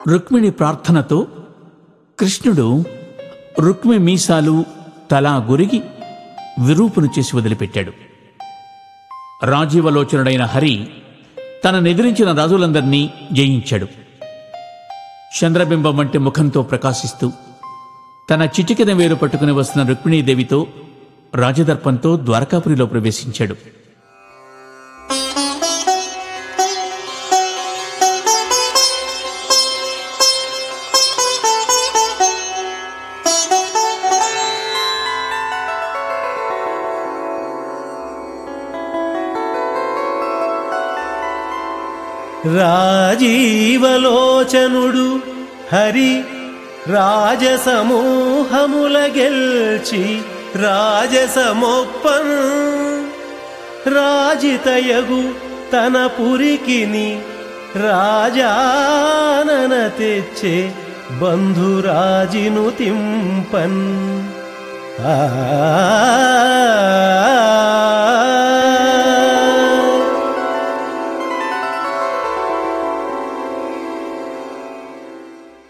రుక్మిణి ప్రార్థనతో కృష్ణుడు రుక్మి మీసాలు తలా గురిగి విరూపును చేసి వదిలిపెట్టాడు. రాజీవలోచనుడైన హరి తననెదిరించిన రాజులందర్నీ జయించాడు. చంద్రబింబం వంటి ముఖంతో ప్రకాశిస్తూ తన చిటికెన వేలు పట్టుకుని వస్తున్న రుక్మిణీదేవితో రాజదర్పంతో ద్వారకాపురిలో ప్రవేశించాడు. రాజీవలోచనుడు హరి రాజసమూహముల గెల్చి రాజసమొప్పన్ రాజితయగు తన పురికిని రాజానన తెచ్చే బంధురాజిను తింపన్.